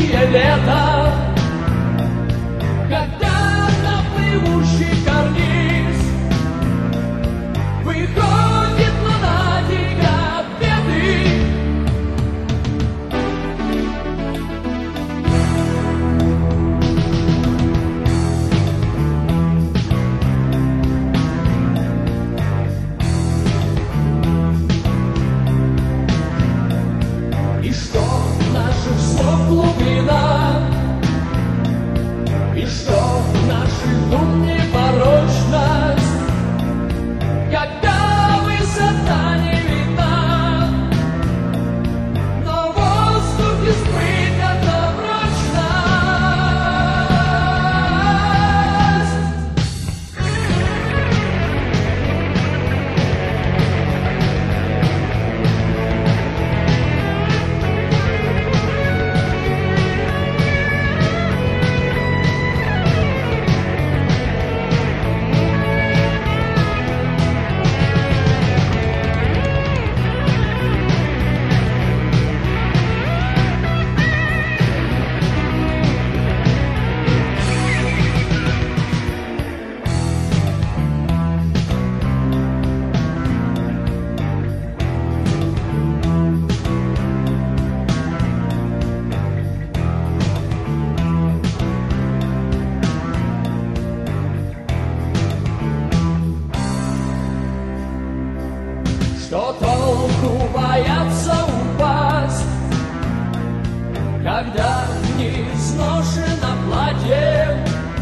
жаркие лета, когда на плывущий карниз выходит луна дико от беды. И что наших слов глубина, и что наших дум непорочность, когда высота не видна, но в воздухе спрятана прочность. Что толку бояться упасть, когда не изношено платье,